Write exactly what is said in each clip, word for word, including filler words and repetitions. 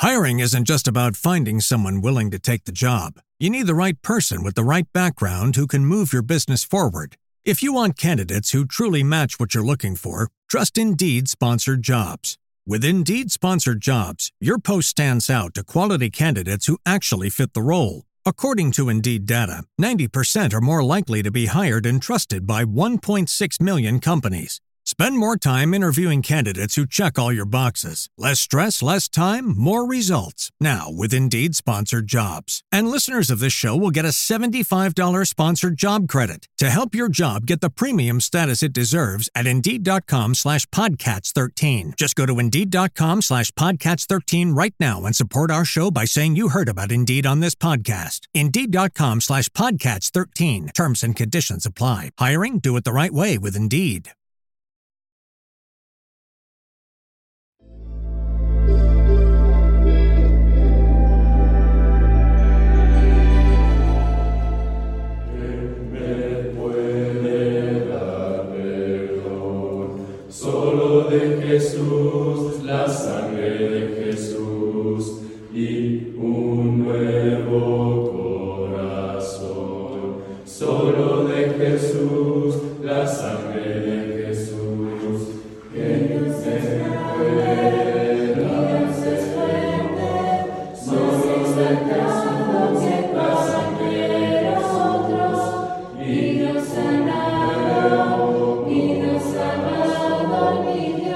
Hiring isn't just about finding someone willing to take the job. You need the right person with the right background who can move your business forward. If you want candidates who truly match what you're looking for, trust Indeed Sponsored Jobs. With Indeed Sponsored Jobs, your post stands out to quality candidates who actually fit the role. According to Indeed data, ninety percent are more likely to be hired and trusted by one point six million companies. Spend more time interviewing candidates who check all your boxes. Less stress, less time, more results. Now with Indeed Sponsored Jobs. And listeners of this show will get a seventy-five dollars sponsored job credit to help your job get the premium status it deserves at Indeed.com slash Podcats 13. Just go to Indeed.com slash Podcats 13 right now and support our show by saying you heard about Indeed on this podcast. Indeed.com slash Podcats 13. Terms and conditions apply. Hiring? Do it the right way with Indeed. Jesús, la sangre de Jesús y un nuevo corazón. Solo de Jesús, la sangre de Jesús, que no se pueda desprender. Solo de Jesús, la sangre de nosotros y nos sanará y nos salvará mi Dios.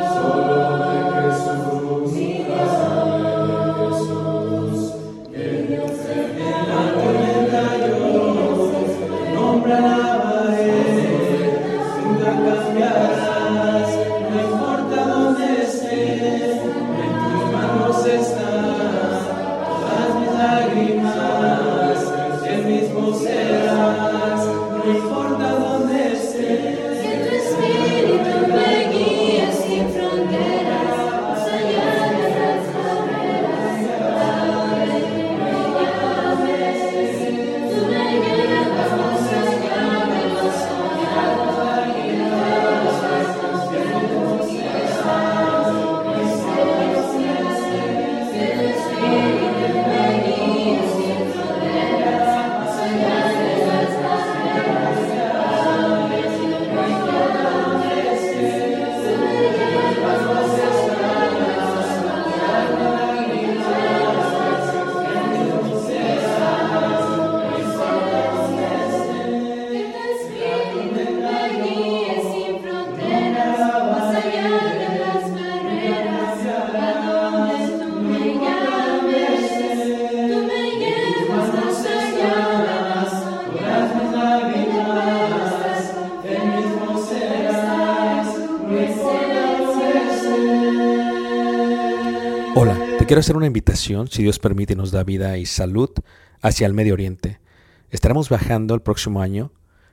Hola, te quiero hacer una invitación, si Dios permite y nos da vida y salud, hacia el Medio Oriente. Estaremos viajando el próximo año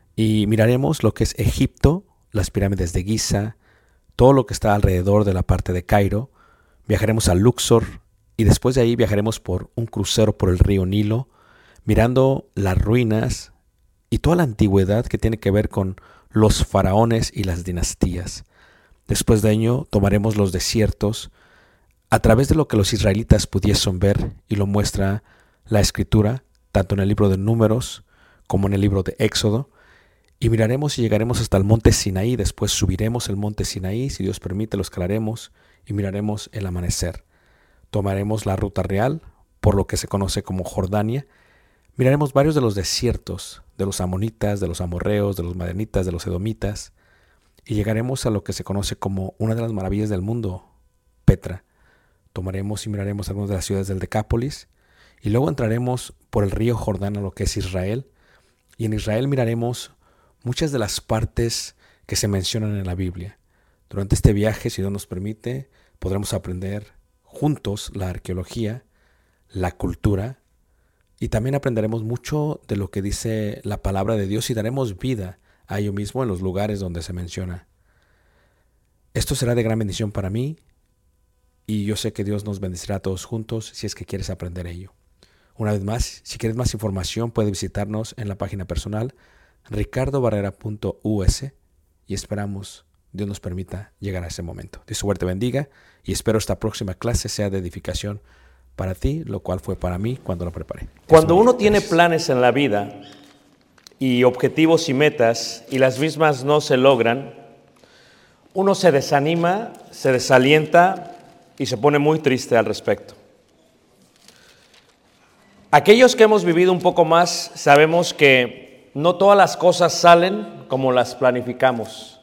y miraremos lo que es Egipto, las pirámides de Giza, todo lo que está alrededor de la parte de Cairo. Viajaremos a Luxor y después de ahí viajaremos por un crucero por el río Nilo, mirando las ruinas y toda la antigüedad que tiene que ver con los faraones y las dinastías. Después de ello tomaremos los desiertos a través de lo que los israelitas pudiesen ver, y lo muestra la Escritura, tanto en el libro de Números como en el libro de Éxodo, y miraremos y llegaremos hasta el monte Sinaí. Después subiremos el monte Sinaí, si Dios permite lo escalaremos y miraremos el amanecer. Tomaremos la ruta real, por lo que se conoce como Jordania. Miraremos varios de los desiertos, de los amonitas, de los amorreos, de los madianitas, de los edomitas, y llegaremos a lo que se conoce como una de las maravillas del mundo, Petra. Tomaremos y miraremos algunas de las ciudades del Decápolis y luego entraremos por el río Jordán a lo que es Israel, y en Israel miraremos muchas de las partes que se mencionan en la Biblia. Durante este viaje, si Dios nos permite, podremos aprender juntos la arqueología, la cultura, y también aprenderemos mucho de lo que dice la palabra de Dios y daremos vida a ello mismo en los lugares donde se menciona. Esto será de gran bendición para mí, y yo sé que Dios nos bendecirá a todos juntos si es que quieres aprender ello. Una vez más, si quieres más información, puedes visitarnos en la página personal ricardo barrera punto u s y esperamos Dios nos permita llegar a ese momento. Dios suerte bendiga y espero esta próxima clase sea de edificación para ti, lo cual fue para mí cuando lo preparé. Cuando uno tiene planes en la vida y objetivos y metas y las mismas no se logran, uno se desanima, se desalienta y se pone muy triste al respecto. Aquellos que hemos vivido un poco más sabemos que no todas las cosas salen como las planificamos.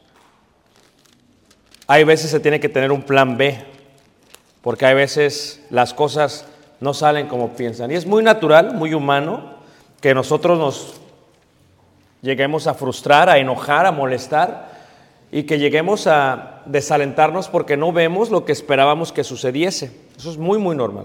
Hay veces se tiene que tener un plan B, porque hay veces las cosas no salen como piensan. Y es muy natural, muy humano, que nosotros nos lleguemos a frustrar, a enojar, a molestar, y que lleguemos a desalentarnos porque no vemos lo que esperábamos que sucediese. Eso es muy, muy normal.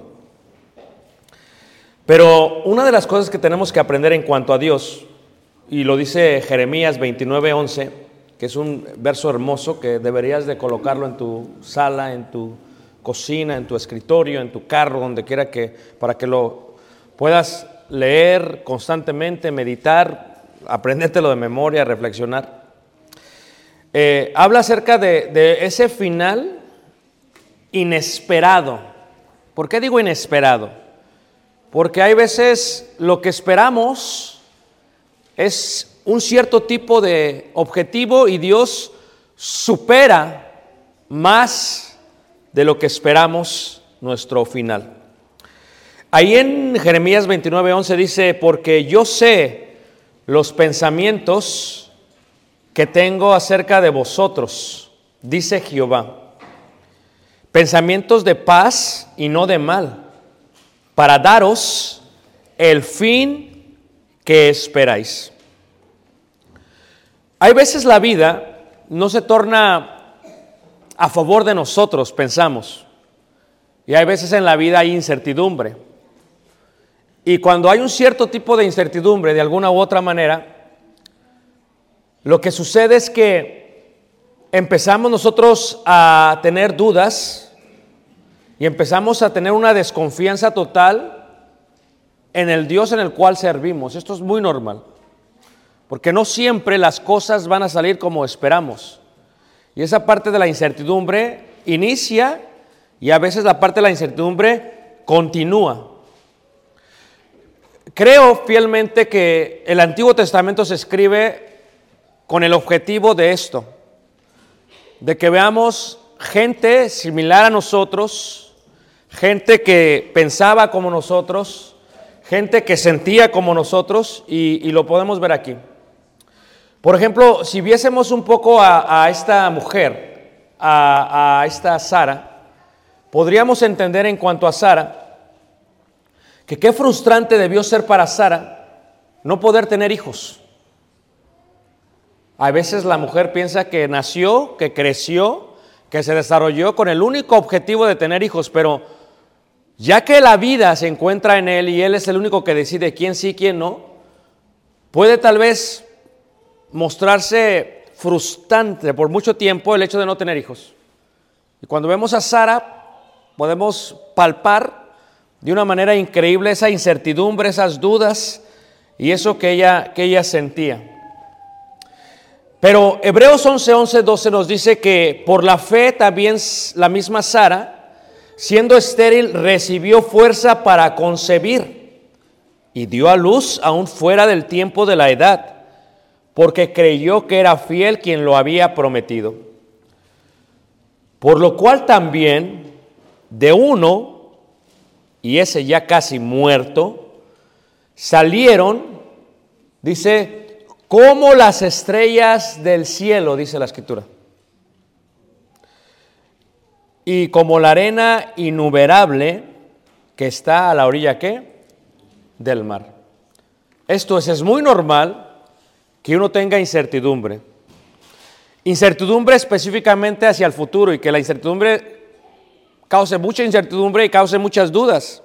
Pero una de las cosas que tenemos que aprender en cuanto a Dios, y lo dice Jeremías veintinueve once, que es un verso hermoso que deberías de colocarlo en tu sala, en tu cocina, en tu escritorio, en tu carro, donde quiera que, para que lo puedas leer constantemente, meditar, aprendértelo de memoria, reflexionar. Eh, habla acerca de, de ese final inesperado. ¿Por qué digo inesperado? Porque hay veces lo que esperamos es un cierto tipo de objetivo y Dios supera más de lo que esperamos nuestro final. Ahí en Jeremías veintinueve once dice, porque yo sé los pensamientos que tengo acerca de vosotros, dice Jehová, pensamientos de paz y no de mal, para daros el fin que esperáis. Hay veces la vida no se torna a favor de nosotros, pensamos, y hay veces en la vida hay incertidumbre. Y cuando hay un cierto tipo de incertidumbre, de alguna u otra manera, lo que sucede es que empezamos nosotros a tener dudas y empezamos a tener una desconfianza total en el Dios en el cual servimos. Esto es muy normal, porque no siempre las cosas van a salir como esperamos. Y esa parte de la incertidumbre inicia y a veces la parte de la incertidumbre continúa. Creo fielmente que el Antiguo Testamento se escribe con el objetivo de esto, de que veamos gente similar a nosotros, gente que pensaba como nosotros, gente que sentía como nosotros, y, y lo podemos ver aquí. Por ejemplo, si viésemos un poco a, a esta mujer, a, a esta Sara, podríamos entender en cuanto a Sara, que qué frustrante debió ser para Sara no poder tener hijos. A veces la mujer piensa que nació, que creció, que se desarrolló con el único objetivo de tener hijos, pero ya que la vida se encuentra en él y él es el único que decide quién sí, quién no, puede tal vez mostrarse frustrante por mucho tiempo el hecho de no tener hijos. Y cuando vemos a Sara, podemos palpar de una manera increíble esa incertidumbre, esas dudas y eso que ella, que ella sentía. Pero Hebreos once, once, doce nos dice que por la fe también la misma Sara, siendo estéril, recibió fuerza para concebir y dio a luz aún fuera del tiempo de la edad, porque creyó que era fiel quien lo había prometido. Por lo cual también de uno, y ese ya casi muerto, salieron, dice, como las estrellas del cielo, dice la Escritura, y como la arena innumerable que está a la orilla, ¿qué? Del mar. Esto es, es muy normal que uno tenga incertidumbre. Incertidumbre específicamente hacia el futuro, y que la incertidumbre cause mucha incertidumbre y cause muchas dudas.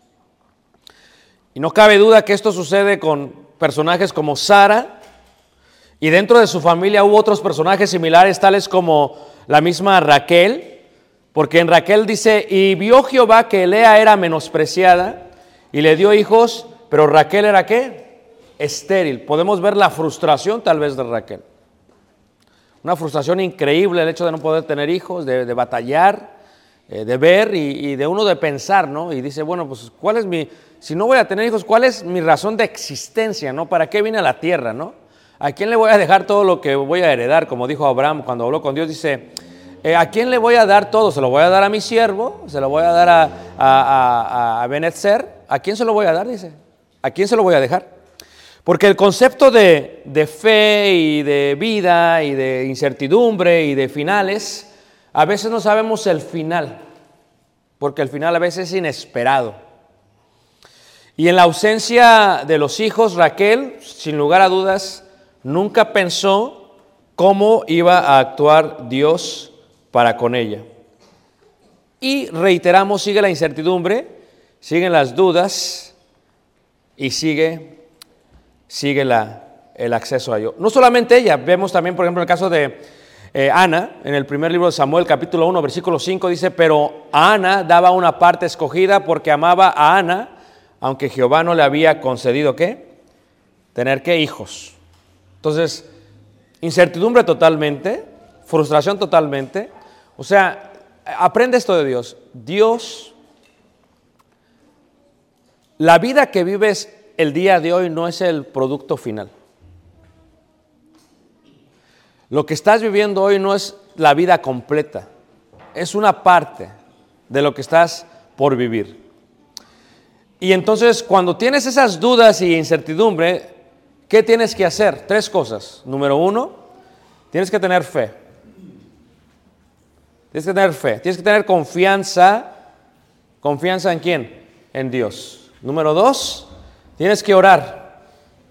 Y no cabe duda que esto sucede con personajes como Sara, y dentro de su familia hubo otros personajes similares, tales como la misma Raquel, porque en Raquel dice, y vio Jehová que Lea era menospreciada, y le dio hijos, pero Raquel era ¿qué? Estéril. Podemos ver la frustración tal vez de Raquel. Una frustración increíble el hecho de no poder tener hijos, de, de batallar, eh, de ver y, y de uno de pensar, ¿no? Y dice, bueno, pues, ¿cuál es mi, si no voy a tener hijos, cuál es mi razón de existencia, ¿no? ¿Para qué vine a la tierra, no? ¿A quién le voy a dejar todo lo que voy a heredar? Como dijo Abraham cuando habló con Dios, dice, eh, ¿a quién le voy a dar todo? ¿Se lo voy a dar a mi siervo? ¿Se lo voy a dar a, a, a, a Benetzer? ¿A quién se lo voy a dar? Dice, ¿a quién se lo voy a dejar? Porque el concepto de, de fe y de vida y de incertidumbre y de finales, a veces no sabemos el final, porque el final a veces es inesperado. Y en la ausencia de los hijos, Raquel, sin lugar a dudas, nunca pensó cómo iba a actuar Dios para con ella. Y reiteramos, sigue la incertidumbre, siguen las dudas y sigue, sigue la, el acceso a Dios. No solamente ella, vemos también, por ejemplo, el caso de eh, Ana, en el primer libro de Samuel, capítulo uno, versículo cinco, dice, pero a Ana daba una parte escogida porque amaba a Ana, aunque Jehová no le había concedido, ¿qué? Tener, ¿qué? Hijos. Entonces, incertidumbre totalmente, frustración totalmente. O sea, aprende esto de Dios. Dios, la vida que vives el día de hoy no es el producto final. Lo que estás viviendo hoy no es la vida completa. Es una parte de lo que estás por vivir. Y entonces, cuando tienes esas dudas y incertidumbre, ¿qué tienes que hacer? Tres cosas. Número uno, tienes que tener fe. Tienes que tener fe. Tienes que tener confianza. ¿Confianza en quién? En Dios. Número dos, tienes que orar.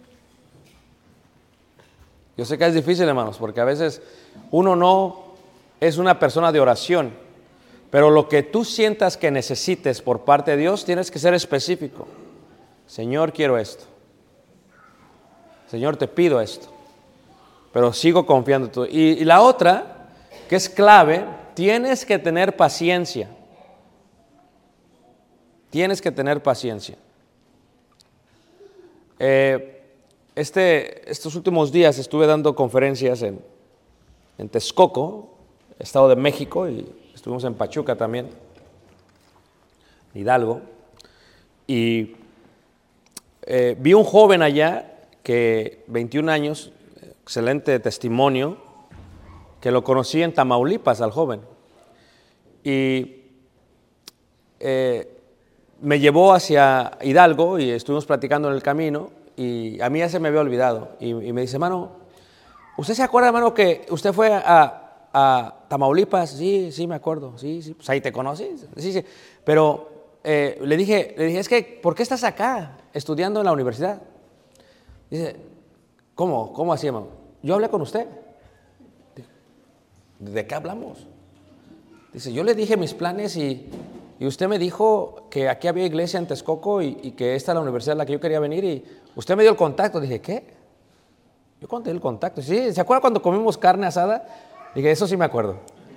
Yo sé que es difícil, hermanos, porque a veces uno no es una persona de oración. Pero lo que tú sientas que necesites por parte de Dios, tienes que ser específico. Señor, quiero esto. Señor, te pido esto, pero sigo confiando en tú. Y, y la otra, que es clave, tienes que tener paciencia. Tienes que tener paciencia. Eh, este, estos últimos días estuve dando conferencias en, en Texcoco, Estado de México, y estuvimos en Pachuca también, Hidalgo, y eh, vi un joven allá, que veintiún años, excelente testimonio, que lo conocí en Tamaulipas al joven. Y eh, me llevó hacia Hidalgo y estuvimos platicando en el camino y a mí ya se me había olvidado. Y, y me dice, hermano, ¿usted se acuerda, hermano, que usted fue a, a Tamaulipas? Sí, sí, me acuerdo. Sí, sí, pues ahí te conoces. Sí, sí. Pero eh, le dije, le dije, es que, ¿por qué estás acá estudiando en la universidad? Dice, ¿cómo? ¿Cómo así, hermano? Yo hablé con usted. ¿De qué hablamos? Dice, yo le dije mis planes y, y usted me dijo que aquí había iglesia en Texcoco y, y que esta es la universidad a la que yo quería venir y usted me dio el contacto. Dije, ¿qué? Yo conté el contacto. Sí, ¿se acuerda cuando comimos carne asada? Dije, eso sí me acuerdo.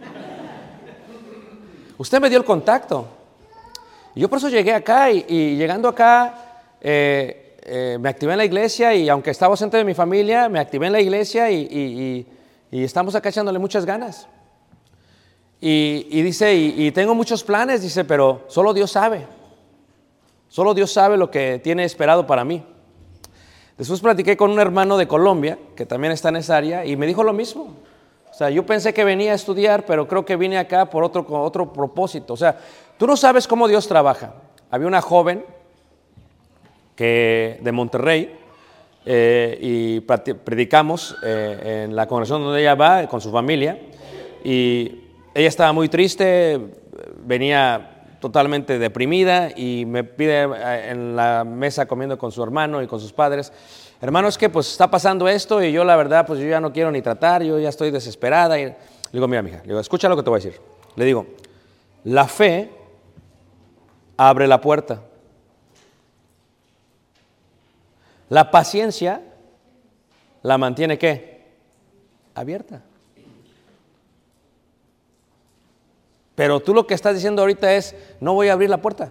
Usted me dio el contacto. Y yo por eso llegué acá y, y llegando acá... Eh, Eh, me activé en la iglesia y aunque estaba ausente de mi familia, me activé en la iglesia y, y, y, y estamos acá echándole muchas ganas. Y, y dice, y, y tengo muchos planes, dice, pero solo Dios sabe. Solo Dios sabe lo que tiene esperado para mí. Después platiqué con un hermano de Colombia, que también está en esa área, y me dijo lo mismo. O sea, yo pensé que venía a estudiar, pero creo que vine acá por otro, con otro propósito. O sea, tú no sabes cómo Dios trabaja. Había una joven que de Monterrey eh, y predicamos eh, en la congregación donde ella va con su familia y ella estaba muy triste, venía totalmente deprimida y me pide en la mesa comiendo con su hermano y con sus padres, hermano, es que pues está pasando esto y yo la verdad pues yo ya no quiero ni tratar, yo ya estoy desesperada. Y le digo, mira mija, le digo, escucha lo que te voy a decir. Le digo, la fe abre la puerta. La paciencia la mantiene, ¿qué? Abierta. Pero tú lo que estás diciendo ahorita es, no voy a abrir la puerta.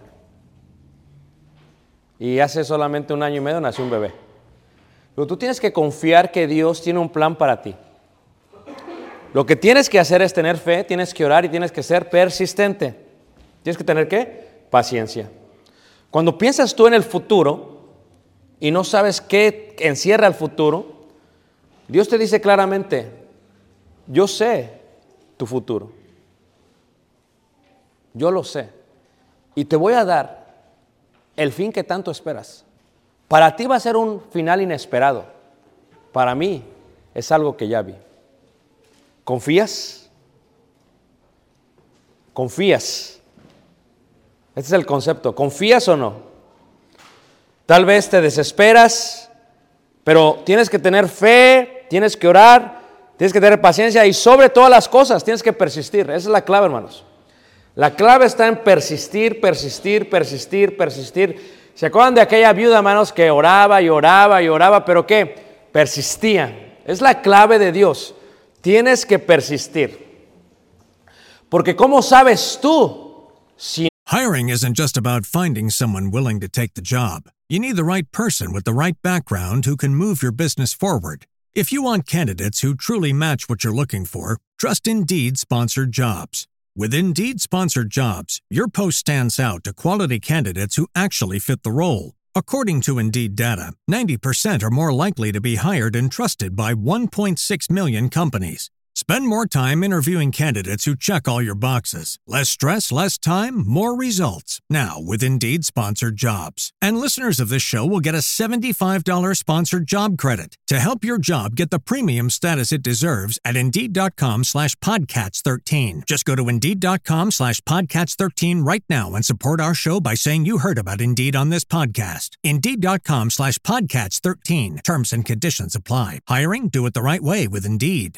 Y hace solamente un año y medio nació un bebé. Pero tú tienes que confiar que Dios tiene un plan para ti. Lo que tienes que hacer es tener fe, tienes que orar y tienes que ser persistente. Tienes que tener, ¿qué? Paciencia. Cuando piensas tú en el futuro y no sabes qué encierra el futuro, Dios te dice claramente, yo sé tu futuro. Yo lo sé. Y te voy a dar el fin que tanto esperas. Para ti va a ser un final inesperado. Para mí es algo que ya vi. ¿Confías? ¿Confías? Este es el concepto. ¿Confías o no? Tal vez te desesperas, pero tienes que tener fe, tienes que orar, tienes que tener paciencia y sobre todas las cosas tienes que persistir. Esa es la clave, hermanos. La clave está en persistir, persistir, persistir, persistir. ¿Se acuerdan de aquella viuda, hermanos, que oraba y oraba y oraba, pero qué? Persistía. Es la clave de Dios. Tienes que persistir. Porque ¿cómo sabes tú si Hiring isn't just about finding someone willing to take the job. You need the right person with the right background who can move your business forward. If you want candidates who truly match what you're looking for, trust Indeed sponsored jobs. With Indeed sponsored jobs, your post stands out to quality candidates who actually fit the role. According to Indeed data, ninety percent are more likely to be hired and trusted by one point six million companies. Spend more time interviewing candidates who check all your boxes. Less stress, less time, more results. Now with Indeed sponsored jobs. And listeners of this show will get a seventy-five dollars sponsored job credit to help your job get the premium status it deserves at Indeed.com slash Podcats 13. Just go to Indeed.com slash Podcats 13 right now and support our show by saying you heard about Indeed on this podcast. Indeed.com slash Podcats 13. Terms and conditions apply. Hiring? Do it the right way with Indeed.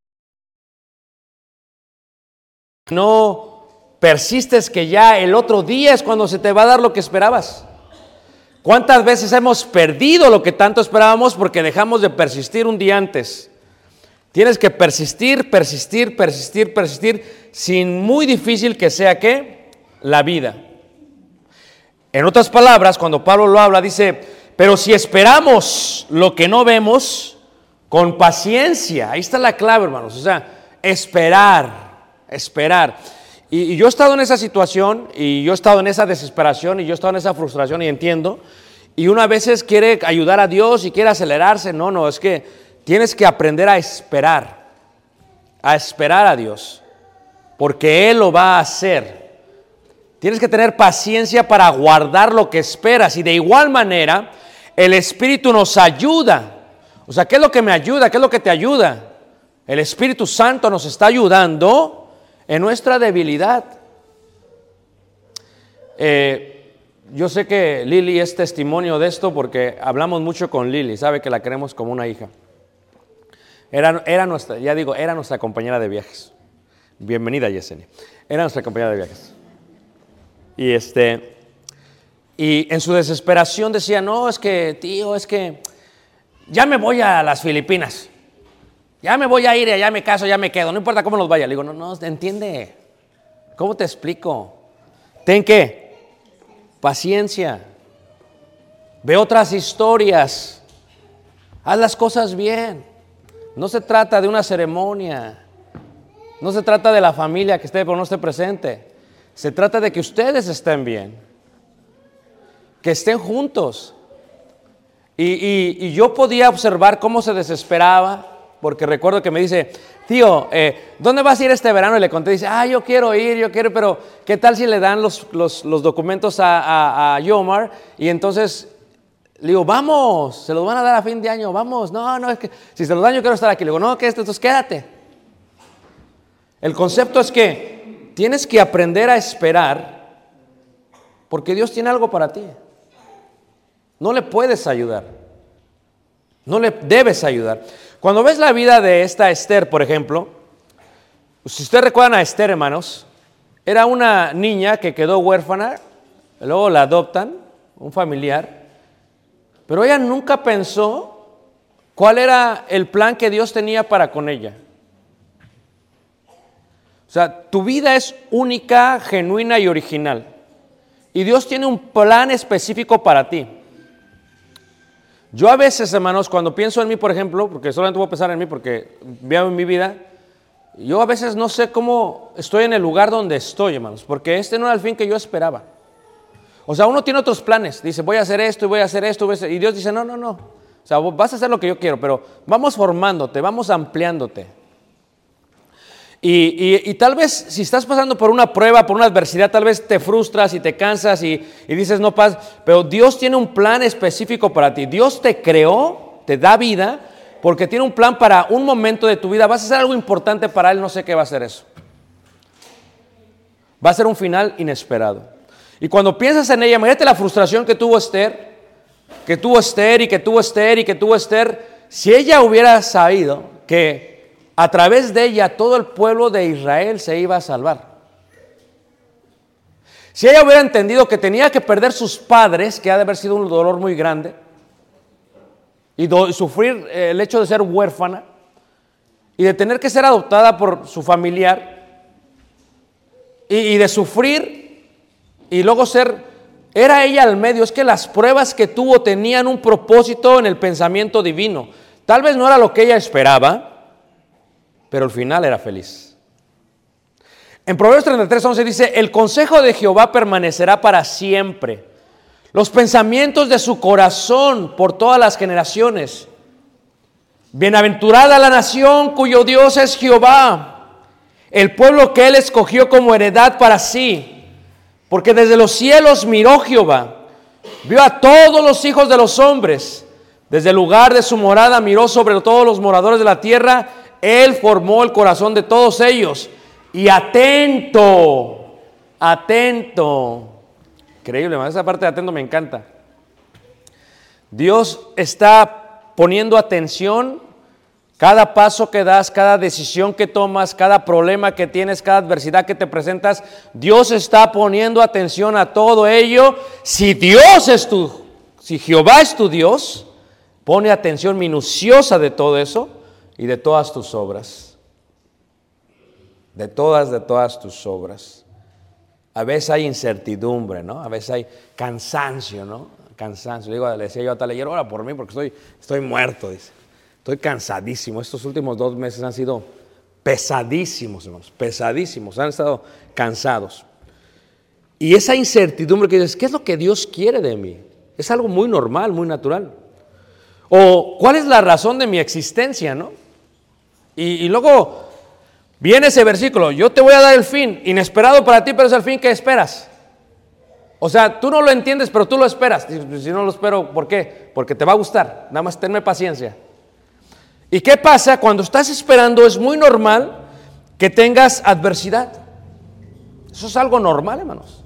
no persistes que ya el otro día es cuando se te va a dar lo que esperabas? ¿Cuántas veces hemos perdido lo que tanto esperábamos porque dejamos de persistir un día antes? Tienes que persistir, persistir, persistir, persistir, sin muy difícil que sea, ¿qué? La vida. En otras palabras, cuando Pablo lo habla, dice, pero si esperamos lo que no vemos, con paciencia, ahí está la clave, hermanos, o sea, esperar. Esperar. Y, y yo he estado en esa situación, y yo he estado en esa desesperación, y yo he estado en esa frustración, y entiendo. Y uno a veces quiere ayudar a Dios y quiere acelerarse. No, no, es que tienes que aprender a esperar. A esperar a Dios. Porque Él lo va a hacer. Tienes que tener paciencia para guardar lo que esperas. Y de igual manera, el Espíritu nos ayuda. O sea, ¿qué es lo que me ayuda? ¿Qué es lo que te ayuda? El Espíritu Santo nos está ayudando en nuestra debilidad. Eh, yo sé que Lili es testimonio de esto porque hablamos mucho con Lili, sabe que la queremos como una hija. Era, era nuestra, ya digo, era nuestra compañera de viajes. Bienvenida, Yesenia. Era nuestra compañera de viajes. Y este, y en su desesperación decía, no, es que, tío, es que ya me voy a las Filipinas. Ya me voy a ir, ya me caso, ya me quedo, no importa cómo nos vaya. Le digo, no, no, entiende. ¿Cómo te explico? Ten qué, paciencia. Ve otras historias. Haz las cosas bien. No se trata de una ceremonia. No se trata de la familia que esté o no esté presente. Se trata de que ustedes estén bien. Que estén juntos. Y, y, y yo podía observar cómo se desesperaba. Porque recuerdo que me dice, tío, eh, ¿dónde vas a ir este verano? Y le conté, dice, ah, yo quiero ir, yo quiero, pero ¿qué tal si le dan los, los, los documentos a, a, a Yomar? Y entonces le digo, vamos, se los van a dar a fin de año, vamos. No, no, es que si se los dan yo quiero estar aquí. Le digo, no, que esto, entonces quédate. El concepto es que tienes que aprender a esperar porque Dios tiene algo para ti. No le puedes ayudar. No le debes ayudar. Cuando ves la vida de esta Esther, por ejemplo, si ustedes recuerdan a Esther, hermanos, era una niña que quedó huérfana, luego la adoptan, un familiar, pero ella nunca pensó cuál era el plan que Dios tenía para con ella. O sea, tu vida es única, genuina y original. Y Dios tiene un plan específico para ti. Yo a veces, hermanos, cuando pienso en mí, por ejemplo, porque solamente voy a pensar en mí porque veo en mi vida, yo a veces no sé cómo estoy en el lugar donde estoy, hermanos, porque este no era el fin que yo esperaba. O sea, uno tiene otros planes, dice, voy a hacer esto y voy a hacer esto, voy a hacer... y Dios dice, no, no, no. O sea, vas a hacer lo que yo quiero, pero vamos formándote, vamos ampliándote. Y, y, y tal vez si estás pasando por una prueba, por una adversidad, tal vez te frustras y te cansas y, y dices no pasa, pero Dios tiene un plan específico para ti. Dios te creó, te da vida, porque tiene un plan para un momento de tu vida. Vas a hacer algo importante para Él, no sé qué va a ser eso. Va a ser un final inesperado. Y cuando piensas en ella, imagínate la frustración que tuvo Esther, que tuvo Esther y que tuvo Esther y que tuvo Esther. Si ella hubiera sabido que a través de ella todo el pueblo de Israel se iba a salvar. Si ella hubiera entendido que tenía que perder sus padres, que ha de haber sido un dolor muy grande, y do, sufrir el hecho de ser huérfana, y de tener que ser adoptada por su familiar, y, y de sufrir, y luego ser, era ella al medio. Es que las pruebas que tuvo tenían un propósito en el pensamiento divino. Tal vez no era lo que ella esperaba, pero al final era feliz. En Proverbios treinta y tres, once dice, el consejo de Jehová permanecerá para siempre, los pensamientos de su corazón por todas las generaciones. Bienaventurada la nación cuyo Dios es Jehová, el pueblo que Él escogió como heredad para sí, porque desde los cielos miró Jehová, vio a todos los hijos de los hombres, desde el lugar de su morada miró sobre todos los moradores de la tierra. Él formó el corazón de todos ellos. Y atento, atento. Increíble, esa parte de atento me encanta. Dios está poniendo atención. Cada paso que das, cada decisión que tomas, cada problema que tienes, cada adversidad que te presentas, Dios está poniendo atención a todo ello. Si Dios es tu, si Jehová es tu Dios, pone atención minuciosa de todo eso. Y de todas tus obras, de todas, de todas tus obras. A veces hay incertidumbre, ¿no? A veces hay cansancio, ¿no? Cansancio. Le, digo, le decía yo a Taller, ora por mí porque estoy, estoy muerto, dice. Estoy cansadísimo. Estos últimos dos meses han sido pesadísimos, hermanos, pesadísimos. Han estado cansados. Y esa incertidumbre que dices, ¿qué es lo que Dios quiere de mí? Es algo muy normal, muy natural. O, ¿cuál es la razón de mi existencia, no? Y, y luego viene ese versículo, yo te voy a dar el fin, inesperado para ti, pero es el fin que esperas. O sea, tú no lo entiendes, pero tú lo esperas. Si no lo espero, ¿por qué? Porque te va a gustar, nada más tenme paciencia. ¿Y qué pasa? Cuando estás esperando es muy normal que tengas adversidad. Eso es algo normal, hermanos.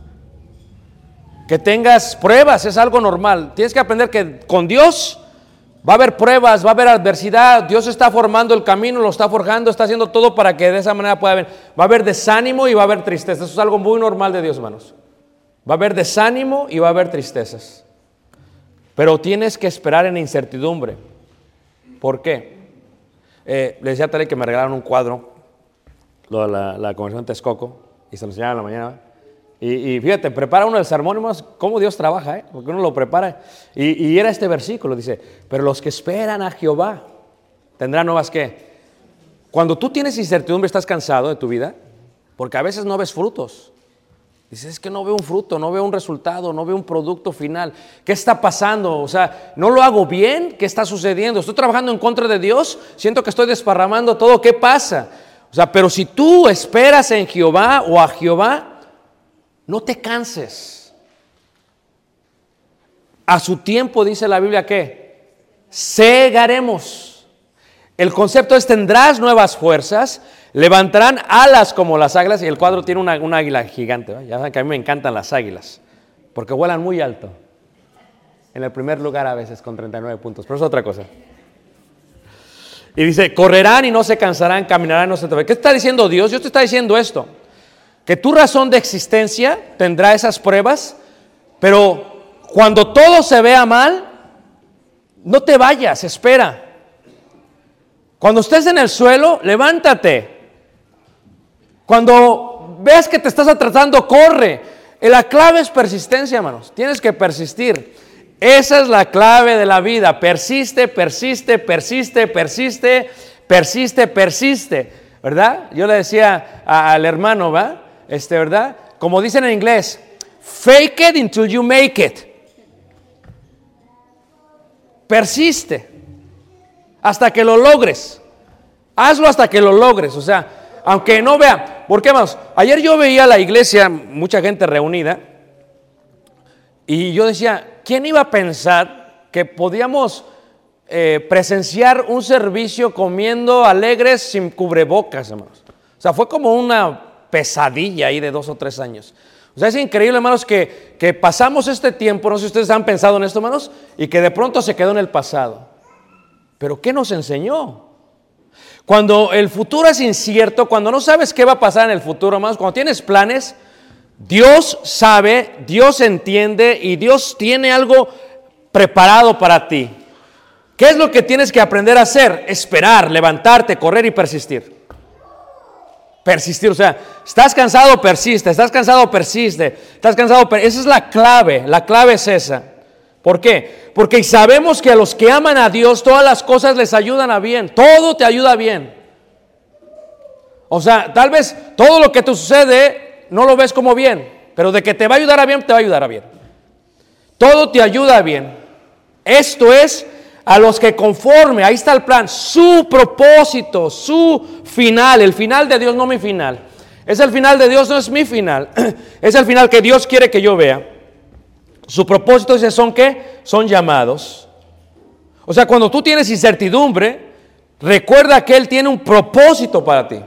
Que tengas pruebas es algo normal. Tienes que aprender que con Dios va a haber pruebas, va a haber adversidad. Dios está formando el camino, lo está forjando, está haciendo todo para que de esa manera pueda haber. Va a haber desánimo y va a haber tristeza. Eso es algo muy normal de Dios, hermanos. Va a haber desánimo y va a haber tristezas. Pero tienes que esperar en incertidumbre. ¿Por qué? Eh, le decía a Tale que me regalaron un cuadro, lo de la, la conversión de Texcoco, y se lo enseñaron en la mañana. Y, y fíjate, prepara uno el sermón, hermanos, cómo Dios trabaja, ¿eh? Porque uno lo prepara. Y, y era este versículo, dice, pero los que esperan a Jehová tendrán nuevas, ¿qué? Cuando tú tienes incertidumbre, estás cansado de tu vida, porque a veces no ves frutos. Dices, es que no veo un fruto, no veo un resultado, no veo un producto final. ¿Qué está pasando? O sea, ¿no lo hago bien? ¿Qué está sucediendo? ¿Estoy trabajando en contra de Dios? Siento que estoy desparramando todo. ¿Qué pasa? O sea, pero si tú esperas en Jehová o a Jehová, no te canses. A su tiempo, dice la Biblia, ¿qué? Segaremos. El concepto es, tendrás nuevas fuerzas, levantarán alas como las águilas. Y el cuadro tiene una, una águila gigante, ¿eh? Ya saben que a mí me encantan las águilas, porque vuelan muy alto. En el primer lugar a veces con treinta y nueve puntos, pero es otra cosa. Y dice, correrán y no se cansarán, caminarán y no se atreverán. ¿Qué está diciendo Dios? Dios te está diciendo esto. Que tu razón de existencia tendrá esas pruebas, pero cuando todo se vea mal, no te vayas, espera. Cuando estés en el suelo, levántate. Cuando veas que te estás atrasando, corre. La clave es persistencia, hermanos. Tienes que persistir. Esa es la clave de la vida. Persiste, persiste, persiste, persiste, persiste, persiste. ¿verdad? Yo le decía a, al hermano, ¿va? Este, ¿verdad? Como dicen en inglés, fake it until you make it. Persiste hasta que lo logres. Hazlo hasta que lo logres. O sea, aunque no vea. ¿Por qué, hermanos? Ayer yo veía la iglesia, mucha gente reunida, y yo decía, ¿quién iba a pensar que podíamos eh, presenciar un servicio comiendo alegres sin cubrebocas, hermanos? O sea, fue como una pesadilla ahí de dos o tres años. O sea, es increíble, hermanos, que, que pasamos este tiempo, no sé si ustedes han pensado en esto, hermanos, y que de pronto se quedó en el pasado. Pero ¿qué nos enseñó? Cuando el futuro es incierto, cuando no sabes qué va a pasar en el futuro, hermanos, cuando tienes planes, Dios sabe, Dios entiende y Dios tiene algo preparado para ti. ¿Qué es lo que tienes que aprender a hacer? Esperar, levantarte, correr y persistir. Persistir, o sea, estás cansado, persiste, estás cansado, persiste, estás cansado, per- esa es la clave, la clave es esa. ¿Por qué? Porque sabemos que a los que aman a Dios todas las cosas les ayudan a bien, todo te ayuda bien. O sea, tal vez todo lo que te sucede no lo ves como bien, pero de que te va a ayudar a bien, te va a ayudar a bien. Todo te ayuda a bien. Esto es a los que conforme, ahí está el plan, su propósito, su final, el final de Dios, no mi final. Es el final de Dios, no es mi final. Es el final que Dios quiere que yo vea. Su propósito dice, ¿son qué? Son llamados. O sea, cuando tú tienes incertidumbre, recuerda que Él tiene un propósito para ti.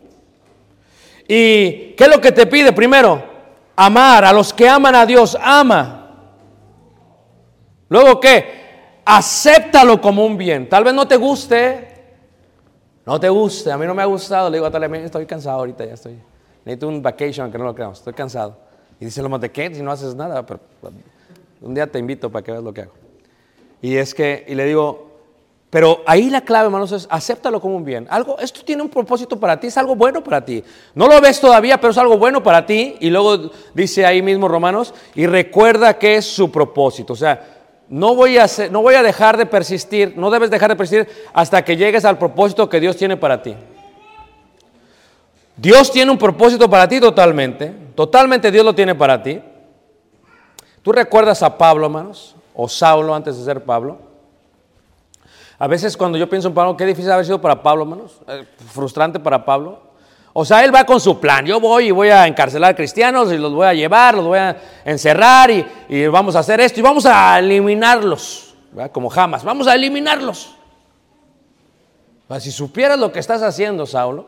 ¿Y qué es lo que te pide? Primero, amar. A los que aman a Dios, ama. Luego, ¿qué? Acéptalo como un bien. Tal vez no te guste, no te guste. A mí no me ha gustado. Le digo a tal vez, estoy cansado ahorita, ya estoy. Necesito un vacation, aunque no lo creamos. Estoy cansado. Y dice, ¿de qué? Si no haces nada. Pero, un día te invito para que veas lo que hago. Y es que, y le digo, pero ahí la clave, hermanos, es acéptalo como un bien. Algo, esto tiene un propósito para ti, es algo bueno para ti. No lo ves todavía, pero es algo bueno para ti. Y luego dice ahí mismo Romanos, y recuerda que es su propósito. O sea, no voy a hacer, no voy a dejar de persistir, no debes dejar de persistir hasta que llegues al propósito que Dios tiene para ti. Dios tiene un propósito para ti totalmente, totalmente Dios lo tiene para ti. ¿Tú recuerdas a Pablo, hermanos? O Saulo antes de ser Pablo. A veces cuando yo pienso en Pablo, qué difícil haber sido para Pablo, hermanos. Eh, frustrante para Pablo. O sea, él va con su plan. Yo voy y voy a encarcelar cristianos y los voy a llevar, los voy a encerrar y, y vamos a hacer esto y vamos a eliminarlos, ¿verdad? Como jamás. Vamos a eliminarlos. O sea, si supieras lo que estás haciendo, Saulo.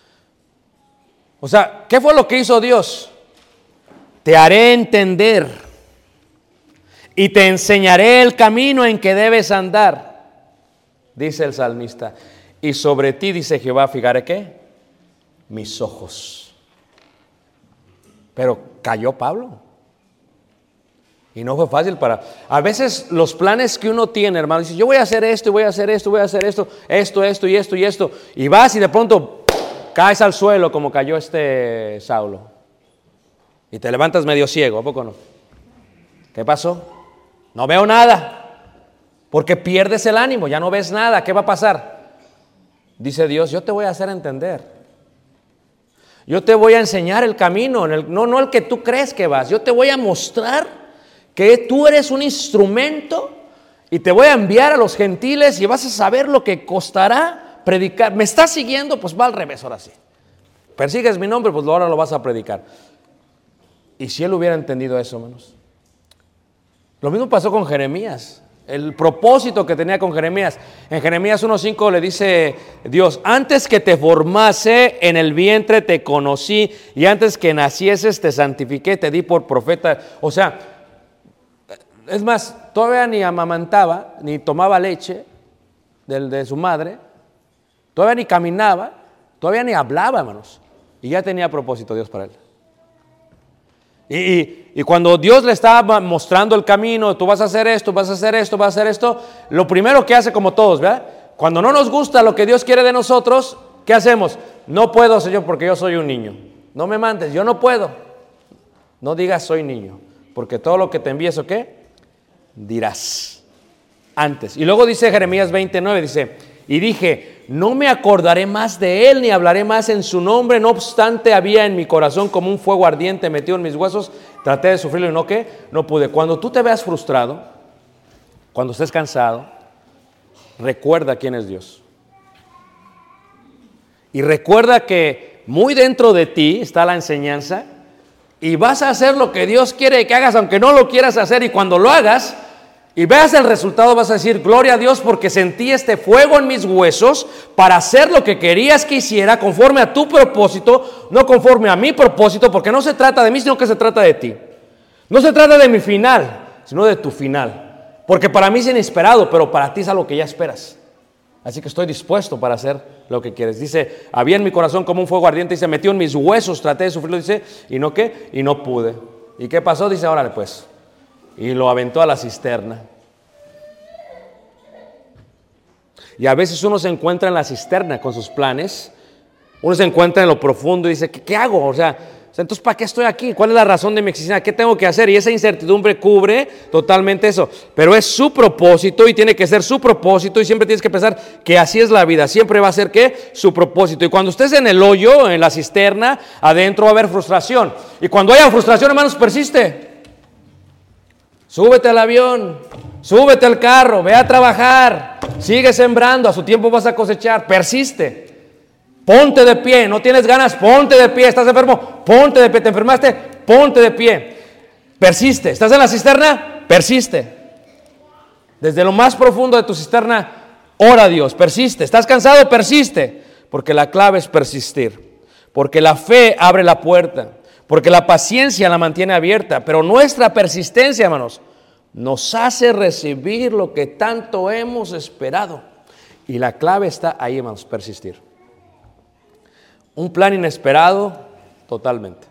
O sea, ¿qué fue lo que hizo Dios? Te haré entender y te enseñaré el camino en que debes andar, dice el salmista. Y sobre ti, dice Jehová, fijaré ¿qué? Mis ojos. Pero cayó Pablo. Y no fue fácil para... A veces los planes que uno tiene, hermano, dice, yo voy a hacer esto, voy a hacer esto, voy a hacer esto, esto, esto y esto y esto. Y vas y de pronto caes al suelo como cayó este Saulo. Y te levantas medio ciego, ¿a poco no? ¿Qué pasó? No veo nada. Porque pierdes el ánimo, ya no ves nada. ¿Qué va a pasar? Dice Dios, yo te voy a hacer entender. Yo te voy a enseñar el camino, el, no, no el que tú crees que vas. Yo te voy a mostrar que tú eres un instrumento y te voy a enviar a los gentiles y vas a saber lo que costará predicar. ¿Me estás siguiendo? Pues va al revés ahora sí. Persigues mi nombre, pues ahora lo vas a predicar. ¿Y si él hubiera entendido eso, hermanos? Lo mismo pasó con Jeremías. El propósito que tenía con Jeremías. En Jeremías uno cinco le dice Dios, antes que te formase en el vientre te conocí y antes que nacieses te santifiqué, te di por profeta. O sea, es más, todavía ni amamantaba, ni tomaba leche de, de su madre, todavía ni caminaba, todavía ni hablaba, hermanos. Y ya tenía propósito Dios para él. Y, y, y cuando Dios le estaba mostrando el camino, tú vas a hacer esto, vas a hacer esto, vas a hacer esto, lo primero que hace como todos, ¿verdad? Cuando no nos gusta lo que Dios quiere de nosotros, ¿qué hacemos? No puedo, Señor, porque yo soy un niño. No me mandes, yo no puedo. No digas soy niño, porque todo lo que te envíe, ¿eso qué? Dirás antes. Y luego dice Jeremías veintinueve, dice, y dije, no me acordaré más de él, ni hablaré más en su nombre. No obstante, había en mi corazón como un fuego ardiente metido en mis huesos. Traté de sufrirlo y no, ¿qué? No pude. Cuando tú te veas frustrado, cuando estés cansado, recuerda quién es Dios. Y recuerda que muy dentro de ti está la enseñanza y vas a hacer lo que Dios quiere que hagas, aunque no lo quieras hacer. Y cuando lo hagas y veas el resultado, vas a decir: gloria a Dios, porque sentí este fuego en mis huesos para hacer lo que querías que hiciera, conforme a tu propósito, no conforme a mi propósito, porque no se trata de mí, sino que se trata de ti. No se trata de mi final, sino de tu final. Porque para mí es inesperado, pero para ti es algo que ya esperas. Así que estoy dispuesto para hacer lo que quieres. Dice, había en mi corazón como un fuego ardiente y se metió en mis huesos, traté de sufrirlo, dice, y no qué, y no pude. ¿Y qué pasó? Dice, órale pues. Y lo aventó a la cisterna. Y a veces uno se encuentra en la cisterna con sus planes, uno se encuentra en lo profundo y dice, ¿qué, qué hago? O sea, entonces, ¿para qué estoy aquí? ¿Cuál es la razón de mi existencia? ¿Qué tengo que hacer? Y esa incertidumbre cubre totalmente eso. Pero es su propósito y tiene que ser su propósito, y siempre tienes que pensar que así es la vida. Siempre va a ser, ¿qué? Su propósito. Y cuando estés en el hoyo, en la cisterna, adentro va a haber frustración. Y cuando haya frustración, hermanos, persiste. Súbete al avión, súbete al carro, ve a trabajar, sigue sembrando, a su tiempo vas a cosechar, persiste. Ponte de pie, no tienes ganas, ponte de pie, estás enfermo, ponte de pie, te enfermaste, ponte de pie, persiste, estás en la cisterna, persiste. Desde lo más profundo de tu cisterna, ora a Dios, persiste, estás cansado, persiste, porque la clave es persistir, porque la fe abre la puerta, porque la paciencia la mantiene abierta, pero nuestra persistencia, hermanos, nos hace recibir lo que tanto hemos esperado. Y la clave está ahí, hermanos, persistir. Un plan inesperado, totalmente.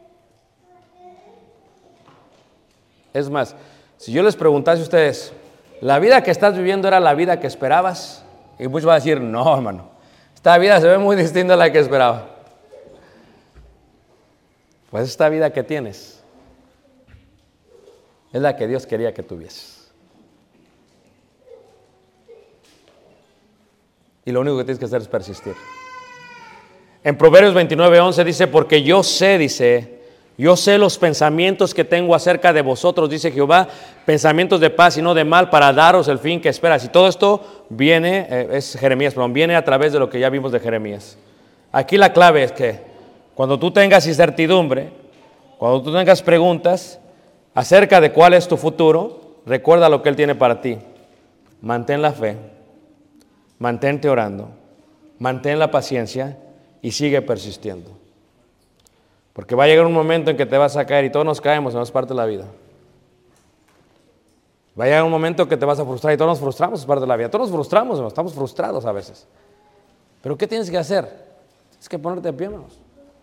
Es más, si yo les preguntase a ustedes, ¿la vida que estás viviendo era la vida que esperabas? Y muchos van a decir, no, hermano, esta vida se ve muy distinta a la que esperaba. Pues esta vida que tienes es la que Dios quería que tuvieses. Y lo único que tienes que hacer es persistir. En Proverbios veintinueve, once dice, porque yo sé, dice, yo sé los pensamientos que tengo acerca de vosotros, dice Jehová, pensamientos de paz y no de mal, para daros el fin que esperas. Y todo esto viene, eh, es Jeremías, perdón, viene a través de lo que ya vimos de Jeremías. Aquí la clave es que cuando tú tengas incertidumbre, cuando tú tengas preguntas acerca de cuál es tu futuro, recuerda lo que Él tiene para ti. Mantén la fe, mantente orando, mantén la paciencia y sigue persistiendo. Porque va a llegar un momento en que te vas a caer, y todos nos caemos, no es parte de la vida. Va a llegar un momento que te vas a frustrar, y todos nos frustramos, es parte de la vida. Todos nos frustramos, estamos frustrados a veces. Pero ¿qué tienes que hacer? Tienes que ponerte de pie, hermanos.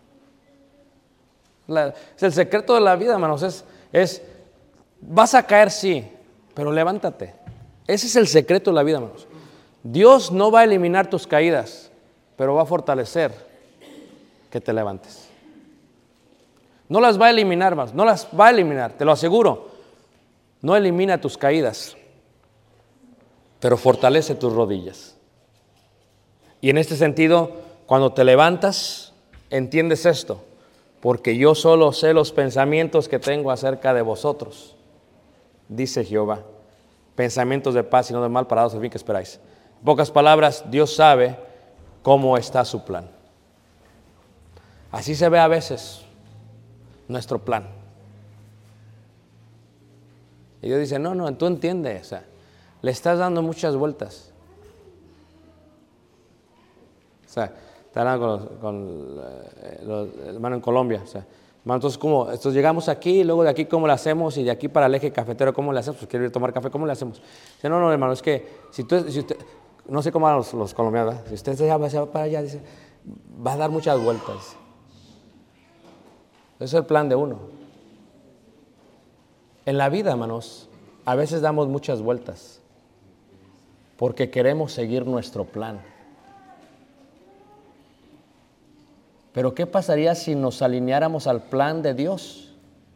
La, es el secreto de la vida, hermanos. Es, es, vas a caer, sí, pero levántate. Ese es el secreto de la vida, hermanos. Dios no va a eliminar tus caídas, pero va a fortalecer que te levantes. No las va a eliminar, hermanos, no las va a eliminar, te lo aseguro. No elimina tus caídas, pero fortalece tus rodillas. Y en este sentido, cuando te levantas, entiendes esto, porque yo solo sé los pensamientos que tengo acerca de vosotros, dice Jehová, pensamientos de paz y no de mal, para daros el fin que esperáis. En pocas palabras, Dios sabe cómo está su plan. Así se ve a veces nuestro plan. Y Dios dice, no, no, tú entiendes, o sea, le estás dando muchas vueltas. O sea, está hablando con, los, con eh, los hermanos en Colombia, o sea, hermano, entonces, ¿cómo? Entonces llegamos aquí, y luego de aquí, ¿cómo le hacemos? Y de aquí para el eje cafetero, ¿cómo le hacemos? Pues quiero ir a tomar café, ¿cómo le hacemos? Dice, no, no, hermano, es que si, tú, si usted, no sé cómo van los, los colombianos, ¿verdad? Si usted se va, se va para allá, dice, va a dar muchas vueltas. Ese es el plan de uno. En la vida, hermanos, a veces damos muchas vueltas porque queremos seguir nuestro plan. Pero ¿qué pasaría si nos alineáramos al plan de Dios?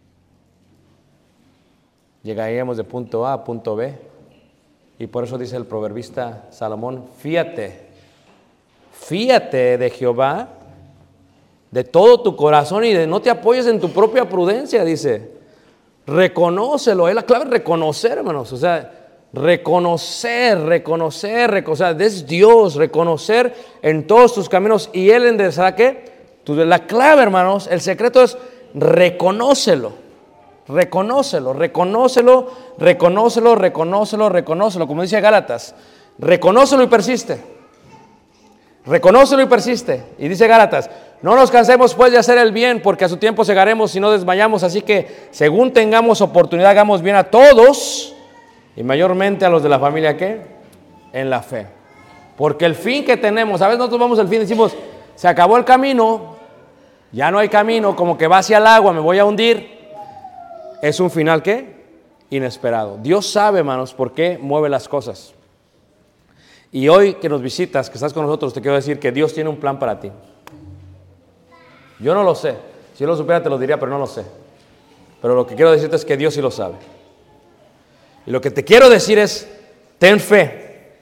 Llegaríamos de punto A a punto B. Y por eso dice el proverbista Salomón, fíate fíate de Jehová de todo tu corazón y de no te apoyes en tu propia prudencia, dice. Reconócelo, es la clave, reconocer, hermanos, o sea, reconocer, reconocer, reconocer, es Dios, reconocer en todos tus caminos y Él enderezará, ¿qué? La clave, hermanos, el secreto es reconócelo, reconócelo, reconócelo, reconócelo, reconócelo, reconócelo, como dice Gálatas, reconócelo y persiste, reconócelo y persiste, y dice Gálatas, no nos cansemos pues de hacer el bien, porque a su tiempo segaremos y no desmayamos, así que según tengamos oportunidad, hagamos bien a todos, y mayormente a los de la familia, ¿qué? En la fe. Porque el fin que tenemos, a veces nosotros vamos al fin y decimos, se acabó el camino, ya no hay camino, como que va hacia el agua, me voy a hundir. Es un final, ¿qué? Inesperado. Dios sabe, hermanos, por qué mueve las cosas. Y hoy que nos visitas, que estás con nosotros, te quiero decir que Dios tiene un plan para ti. Yo no lo sé. Si yo lo supiera te lo diría, pero no lo sé. Pero lo que quiero decirte es que Dios sí lo sabe. Y lo que te quiero decir es, ten fe,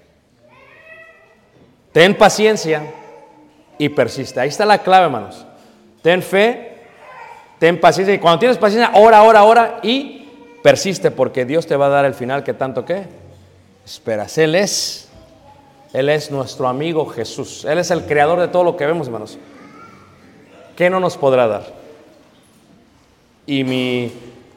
ten paciencia y persiste. Ahí está la clave, hermanos. Ten fe, ten paciencia. Y cuando tienes paciencia, ora, ora, ora y persiste, porque Dios te va a dar el final que tanto que esperas. Él es, Él es nuestro amigo Jesús. Él es el creador de todo lo que vemos, hermanos. ¿Qué no nos podrá dar? Y mi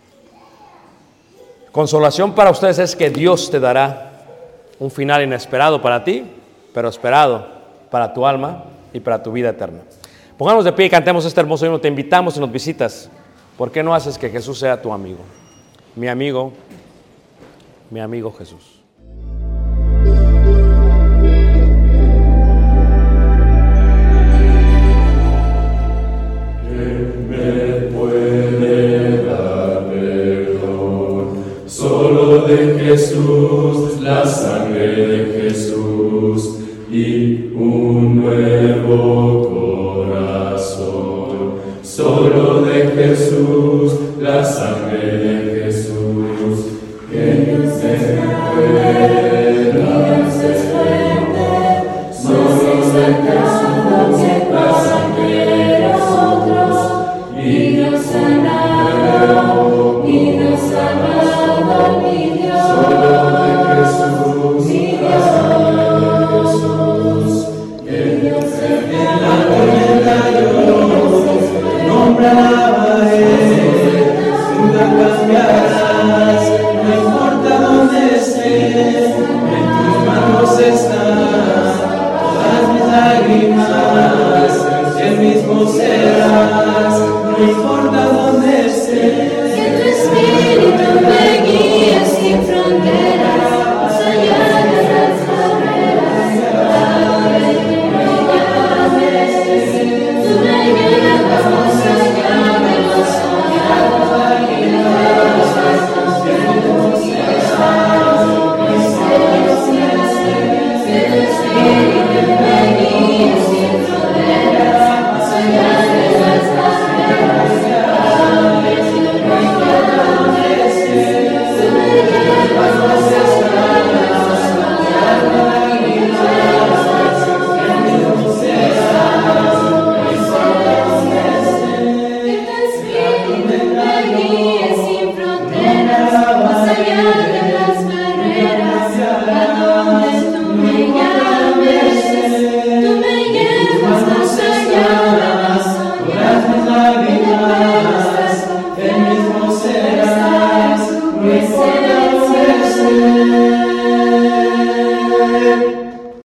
consolación para ustedes es que Dios te dará un final inesperado para ti, pero esperado para tu alma y para tu vida eterna. Pongámonos de pie y cantemos este hermoso himno. Te invitamos y nos visitas. ¿Por qué no haces que Jesús sea tu amigo? Mi amigo, mi amigo Jesús. Solo de Jesús, la sangre de Jesús y un nuevo corazón. Solo de Jesús, la sangre de Jesús, que nos espera, nos espera, somos de Jesús, que pasa que nosotros y nos sanará, y nos sanará. Serás, no importa dónde estés.